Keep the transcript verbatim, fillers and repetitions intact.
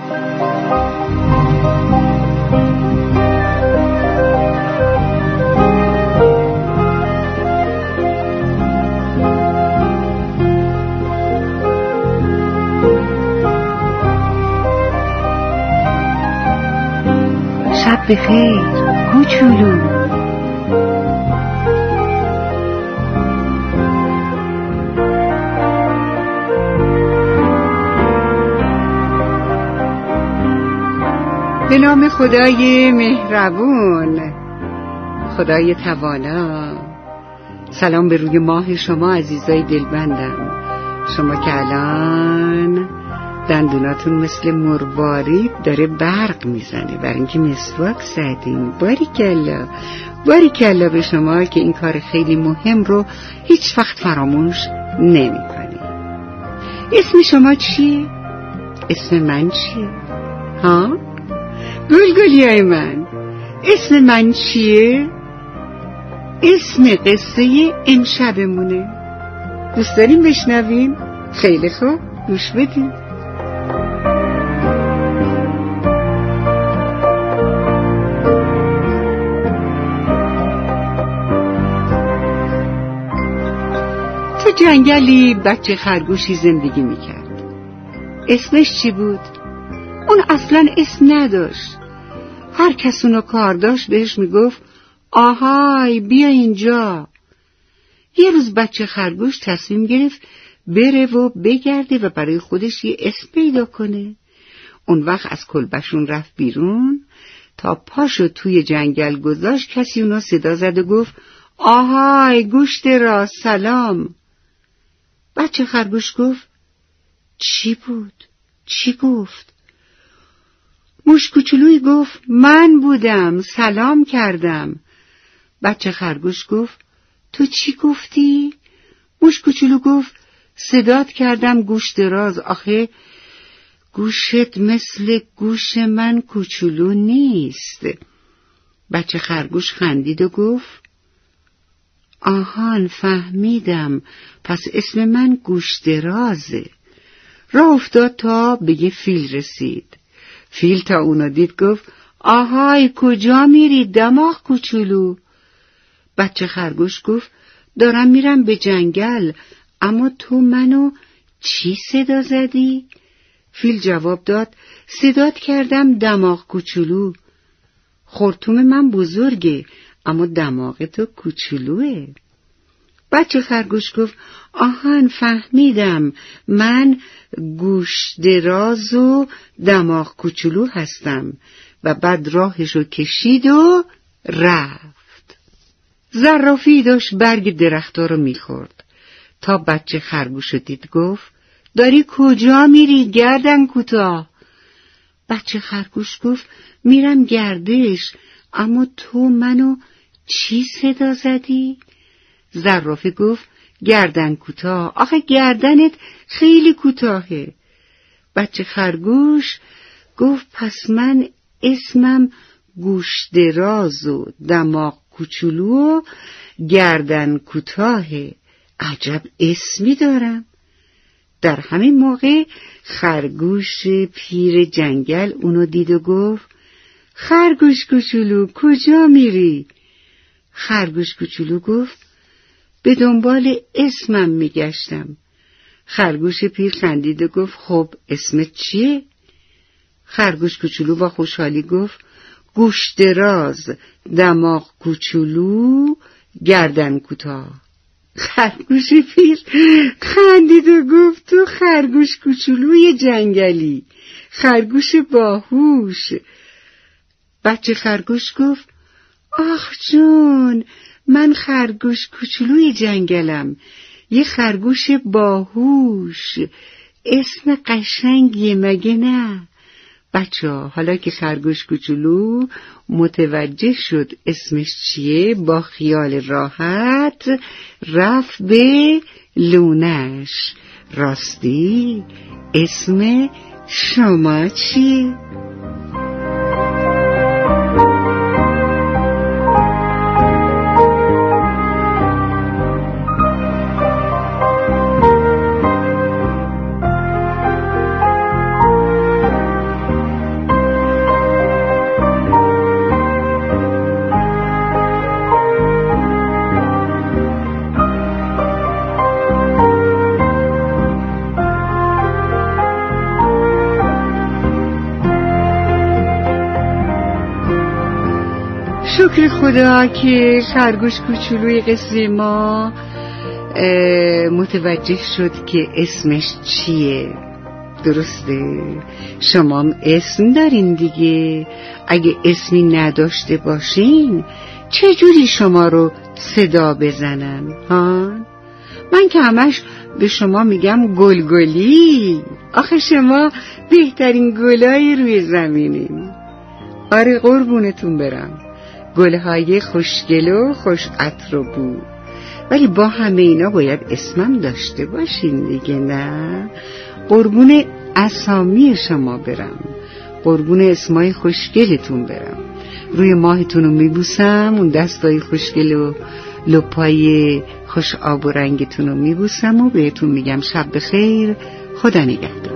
شب بخیر کوچولو. به نام خدای مهربون، خدای توانا. سلام به روی ماه شما عزیزای دلبندم، شما که الان دندوناتون مثل مروارید داره برق میزنه برای اینکه مسواک زدین. باریکلا باریکلا به شما که این کار خیلی مهم رو هیچ وقت فراموش نمی کنی. اسم شما چیه؟ اسم من چیه؟ ها؟ گلگلیای من، اسم من چیه؟ اسم قصه امشبمونه. دوست داریم بشنویم؟ خیلی خوب، گوش بدیم. تو جنگلی بچه خرگوشی زندگی میکرد. اسمش چی بود؟ اون اصلا اسم نداشت. هر کس اونو کار داشت بهش میگفت آهای بیا اینجا. یه روز بچه خرگوش تصمیم گرفت بره و بگرده و برای خودش یه اسم پیدا کنه. اون وقت از کلبشون رفت بیرون، تا پاشو توی جنگل گذاشت کسی اونو صدا زد و گفت آهای گوشت را سلام. بچه خرگوش گفت چی بود؟ چی گفت؟ موش کوچولوی گفت من بودم، سلام کردم. بچه خرگوش گفت تو چی گفتی؟ موش کوچولو گفت صدات کردم گوش دراز. آخه گوشت مثل گوش من کوچولو نیست. بچه خرگوش خندید و گفت آهان فهمیدم، پس اسم من گوش درازه. راه افتاد تا به یه فیل رسید. فیل تا اونو دید گفت آهای کجا میری دماغ کوچولو؟ بچه خرگوش گفت دارم میرم به جنگل، اما تو منو چی صدا زدی؟ فیل جواب داد صدات کردم دماغ کوچولو. خرطوم من بزرگه اما دماغ تو کوچولوه. بچه خرگوش گفت آهان فهمیدم، من گوش دراز و دماغ کوچولو هستم. و بعد راهشو کشید و رفت. زرافی داشت برگ درختا رو میخورد. تا بچه خرگوشو دید گفت داری کجا میری گردن کوتاه؟ بچه خرگوش گفت میرم گردش، اما تو منو چی صدا زدی؟ زرافه گفت گردن کوتاه. آخه گردنت خیلی کوتاهه. بچه خرگوش گفت پس من اسمم گوش دراز و دماغ کوچولو و گردن کوتاهه. عجب اسمی دارم. در همین موقع خرگوش پیر جنگل اونو دید و گفت خرگوش کوچولو کجا میری؟ خرگوش کوچولو گفت به دنبال اسمم میگشتم. خرگوش پیر خندید و گفت خب اسمت چیه؟ خرگوش کوچولو با خوشحالی گفت گوش دراز، دماغ کوچولو، گردن کوتاه. خرگوش پیر خندید و گفت تو خرگوش کوچولوی جنگلی، خرگوش باهوش. بچه خرگوش گفت آخ جون، من خرگوش کوچولوی جنگلم، یه خرگوش باهوش. اسم قشنگیه مگه نه؟ بچه ها حالا که خرگوش کوچولو متوجه شد اسمش چیه، با خیال راحت رفت به لونش. راستی اسم شما چیه؟ شکر خدا که خرگوش کوچولوی قصه ما متوجه شد که اسمش چیه. درسته؟ شما هم اسم دارین دیگه. اگه اسمی نداشته باشین چجوری شما رو صدا بزنن ها؟ من که همش به شما میگم گلگلی. آخه شما بهترین گلای روی زمینین. آره قربونتون برم، گلهای خوشگل و خوش عطر و بو. ولی با همه اینا باید اسمم داشته باشین دیگه، نه؟ قربون اسامی شما برم، قربون اسمای خوشگلتون برم. روی ماهتون رو میبوسم، اون دستای خوشگل و لپای خوش آب و رنگتون رو میبوسم و بهتون میگم شب بخیر، خدا نگهدار.